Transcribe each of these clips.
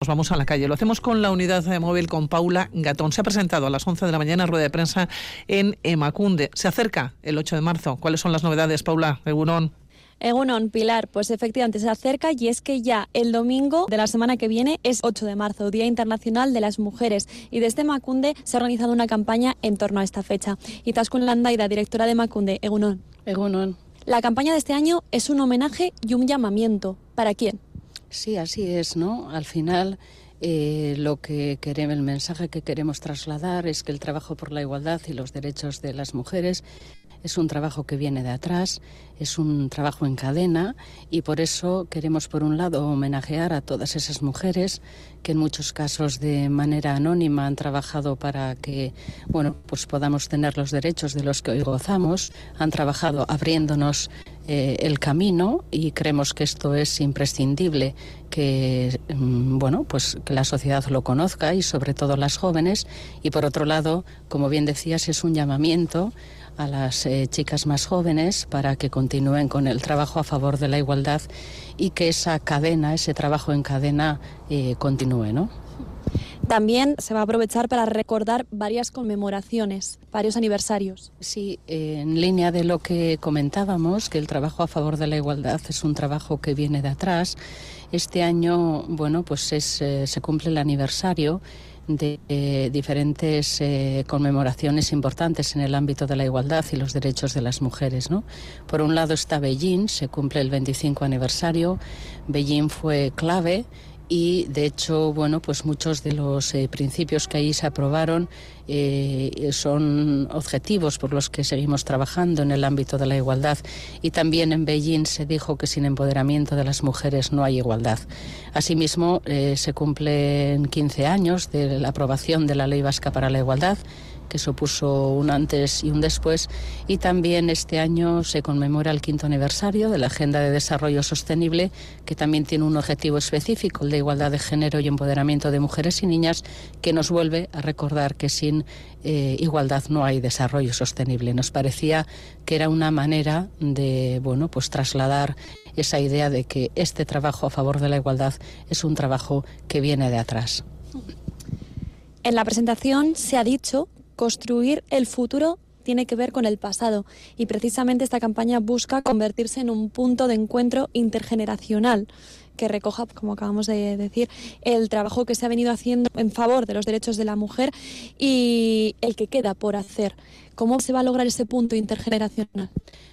Nos vamos a la calle. Lo hacemos con la unidad móvil con Paula Gatón. Se ha presentado a las 11 de la mañana rueda de prensa en Emakunde. Se acerca el 8 de marzo. ¿Cuáles son las novedades, Paula? Egunon. Egunon, Pilar, pues efectivamente se acerca y es que ya el domingo de la semana que viene es 8 de marzo, Día Internacional de las Mujeres, y desde Emakunde se ha organizado una campaña en torno a esta fecha. Itaskun Landaida, directora de Emakunde, Egunon. Egunon. La campaña de este año es un homenaje y un llamamiento. ¿Para quién? Sí, así es, ¿no? Al final, el mensaje que queremos trasladar es que el trabajo por la igualdad y los derechos de las mujeres es un trabajo que viene de atrás, es un trabajo en cadena, y por eso queremos, por un lado, homenajear a todas esas mujeres que en muchos casos de manera anónima han trabajado para que, pues podamos tener los derechos de los que hoy gozamos, han trabajado abriéndonos el camino, y creemos que esto es imprescindible que que la sociedad lo conozca, y sobre todo las jóvenes. Y por otro lado, como bien decías, es un llamamiento a las chicas más jóvenes para que continúen con el trabajo a favor de la igualdad y que esa cadena, ese trabajo en cadena continúe, ¿no? También se va a aprovechar para recordar varias conmemoraciones, varios aniversarios. Sí, en línea de lo que comentábamos, que el trabajo a favor de la igualdad es un trabajo que viene de atrás. Este año, se cumple el aniversario de diferentes conmemoraciones importantes en el ámbito de la igualdad y los derechos de las mujeres, ¿no? Por un lado está Beijing, se cumple el 25 aniversario. Beijing fue clave. Y, de hecho, muchos de los principios que ahí se aprobaron son objetivos por los que seguimos trabajando en el ámbito de la igualdad. Y también en Beijing se dijo que sin empoderamiento de las mujeres no hay igualdad. Asimismo, se cumplen 15 años de la aprobación de la Ley Vasca para la Igualdad, que supuso un antes y un después, y también este año se conmemora el 5º aniversario de la Agenda de Desarrollo Sostenible, que también tiene un objetivo específico, el de igualdad de género y empoderamiento de mujeres y niñas, que nos vuelve a recordar que sin igualdad no hay desarrollo sostenible. Nos parecía que era una manera de trasladar esa idea de que este trabajo a favor de la igualdad es un trabajo que viene de atrás. En la presentación se ha dicho: construir el futuro tiene que ver con el pasado, y precisamente esta campaña busca convertirse en un punto de encuentro intergeneracional que recoja, como acabamos de decir, el trabajo que se ha venido haciendo en favor de los derechos de la mujer y el que queda por hacer. ¿Cómo se va a lograr ese punto intergeneracional?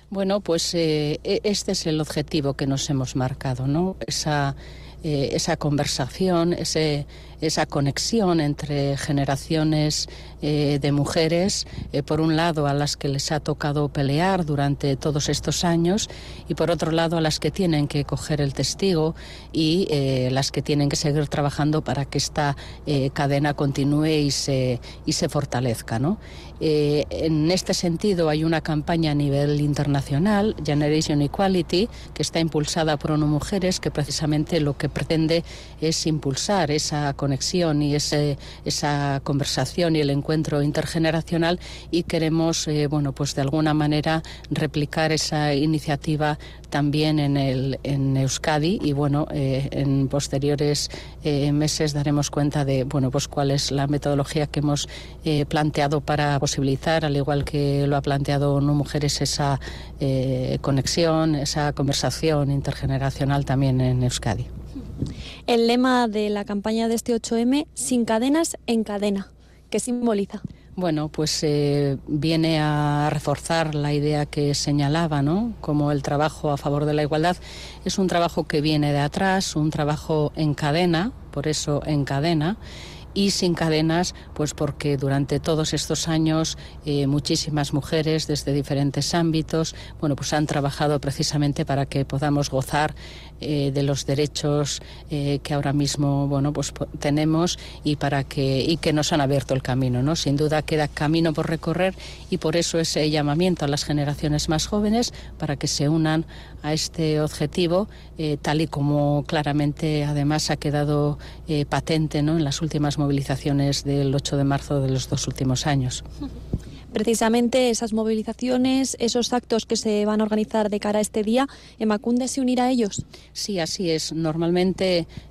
Este es el objetivo que nos hemos marcado, ¿no? Esa conversación, esa conexión entre generaciones de mujeres, por un lado a las que les ha tocado pelear durante todos estos años, y por otro lado a las que tienen que coger el testigo y las que tienen que seguir trabajando para que esta cadena continúe y se fortalezca, ¿no? En este sentido hay una campaña a nivel internacional, Generation Equality, que está impulsada por ONU Mujeres, que precisamente lo que pretende es impulsar esa conexión y esa conversación y el encuentro intergeneracional, y queremos de alguna manera replicar esa iniciativa también en Euskadi, y en posteriores meses daremos cuenta de cuál es la metodología que hemos planteado para posibilitar, al igual que lo ha planteado ONU Mujeres, esa conexión, esa conversación intergeneracional también en Euskadi. El lema de la campaña de este 8M, sin cadenas en cadena, ¿qué simboliza? Viene a reforzar la idea que señalaba, ¿no? Como el trabajo a favor de la igualdad es un trabajo que viene de atrás, un trabajo en cadena, por eso en cadena. Y sin cadenas, porque durante todos estos años muchísimas mujeres desde diferentes ámbitos han trabajado precisamente para que podamos gozar de los derechos que ahora mismo tenemos, y que nos han abierto el camino, ¿no? Sin duda queda camino por recorrer, y por eso ese llamamiento a las generaciones más jóvenes para que se unan a este objetivo, tal y como claramente además ha quedado patente, ¿no?, en las últimas movilizaciones del 8 de marzo de los 2 últimos años. Precisamente esas movilizaciones, esos actos que se van a organizar de cara a este día, ¿Emakunde se unirá a ellos? Sí, así es. Normalmente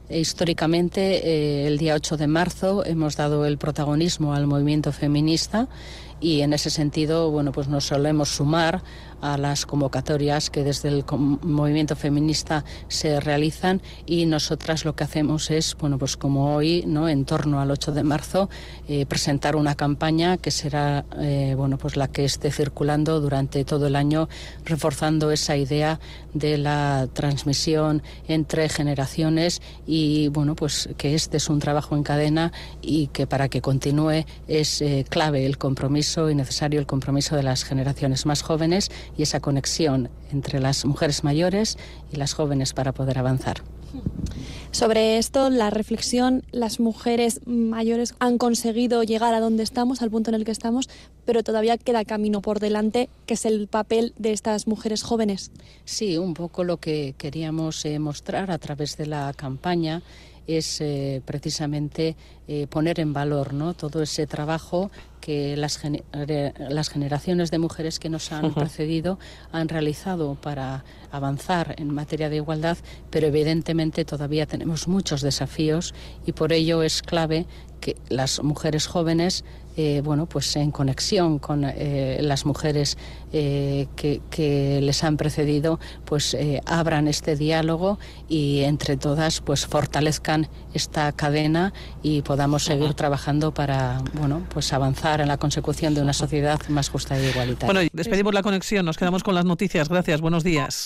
Históricamente, el día 8 de marzo hemos dado el protagonismo al movimiento feminista y en ese sentido, bueno, pues nos solemos sumar a las convocatorias que desde el movimiento feminista se realizan, y nosotras lo que hacemos es, bueno, pues como hoy, ¿no?, en torno al 8 de marzo, presentar una campaña que será, bueno, pues la que esté circulando durante todo el año, reforzando esa idea de la transmisión entre generaciones y, bueno, pues que este es un trabajo en cadena y que para que continúe es clave el compromiso y necesario el compromiso de las generaciones más jóvenes y esa conexión entre las mujeres mayores y las jóvenes para poder avanzar. Sobre esto, la reflexión, las mujeres mayores han conseguido llegar a donde estamos, al punto en el que estamos, pero todavía queda camino por delante, que es el papel de estas mujeres jóvenes. Sí, un poco lo que queríamos mostrar a través de la campaña es precisamente poner en valor, ¿no?, todo ese trabajo que las generaciones de mujeres que nos han precedido han realizado para avanzar en materia de igualdad, pero evidentemente todavía tenemos muchos desafíos y por ello es clave que las mujeres jóvenes, bueno, pues en conexión con las mujeres que les han precedido, pues abran este diálogo y entre todas pues fortalezcan esta cadena y podamos seguir trabajando para, bueno, pues avanzar en la consecución de una sociedad más justa e igualitaria. Bueno, despedimos la conexión, nos quedamos con las noticias. Gracias, buenos días.